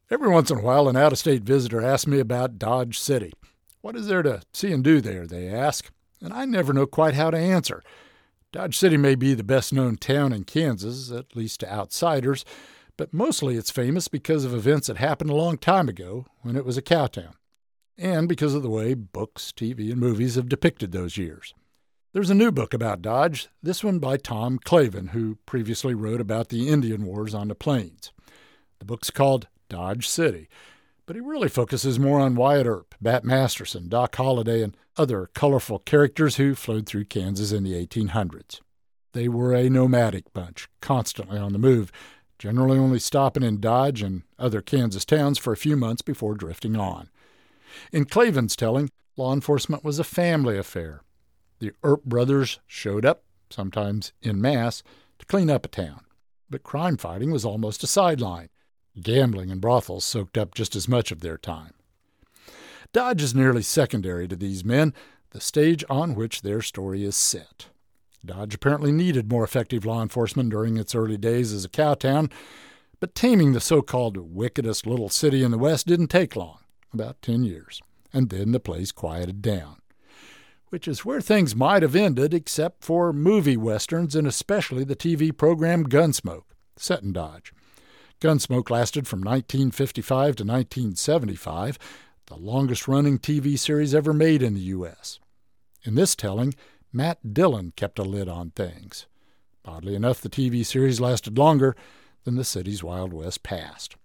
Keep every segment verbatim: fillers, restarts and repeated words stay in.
Every once in a while, an out-of-state visitor asks me about Dodge City. What is there to see and do there, they ask, and I never know quite how to answer. Dodge City may be the best-known town in Kansas, at least to outsiders, but mostly it's famous because of events that happened a long time ago when it was a cow town, and because of the way books, T V, and movies have depicted those years. There's a new book about Dodge, this one by Tom Clavin, who previously wrote about the Indian Wars on the Plains. The book's called Dodge City, but he really focuses more on Wyatt Earp, Bat Masterson, Doc Holliday, and other colorful characters who flowed through Kansas in the eighteen hundreds. They were a nomadic bunch, constantly on the move, generally only stopping in Dodge and other Kansas towns for a few months before drifting on. In Clavin's telling, law enforcement was a family affair. The Earp brothers showed up, sometimes en masse, to clean up a town, but crime fighting was almost a sideline. Gambling and brothels soaked up just as much of their time. Dodge is nearly secondary to these men, the stage on which their story is set. Dodge apparently needed more effective law enforcement during its early days as a cow town, but taming the so-called wickedest little city in the West didn't take long, about ten years, and then the place quieted down. Which is where things might have ended except for movie westerns and especially the T V program Gunsmoke, set in Dodge. Gunsmoke lasted from nineteen fifty-five to nineteen seventy-five, the longest-running T V series ever made in the U S In this telling, Matt Dillon kept a lid on things. Oddly enough, the T V series lasted longer than the city's Wild West past.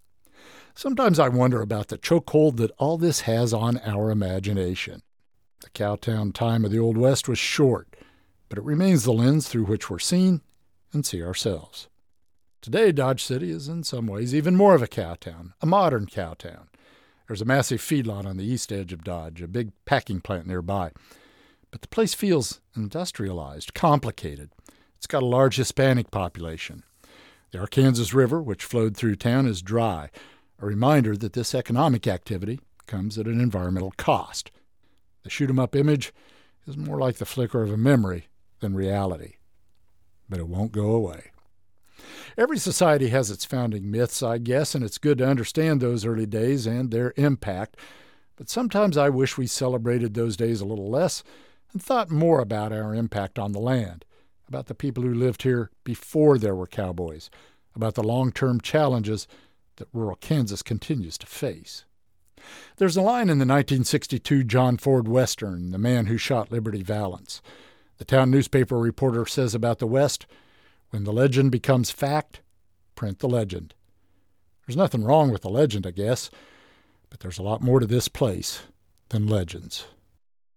Sometimes I wonder about the chokehold that all this has on our imagination. The cowtown time of the Old West was short, but it remains the lens through which we're seen and see ourselves. Today, Dodge City is in some ways even more of a cow town, a modern cow town. There's a massive feedlot on the east edge of Dodge, a big packing plant nearby. But the place feels industrialized, complicated. It's got a large Hispanic population. The Arkansas River, which flowed through town, is dry, a reminder that this economic activity comes at an environmental cost. The shoot-'em-up image is more like the flicker of a memory than reality. But it won't go away. Every society has its founding myths, I guess, and it's good to understand those early days and their impact. But sometimes I wish we celebrated those days a little less and thought more about our impact on the land, about the people who lived here before there were cowboys, about the long-term challenges that rural Kansas continues to face. There's a line in the nineteen sixty-two John Ford Western, The Man Who Shot Liberty Valance. The town newspaper reporter says about the West, "When the legend becomes fact, print the legend." There's nothing wrong with the legend, I guess, but there's a lot more to this place than legends.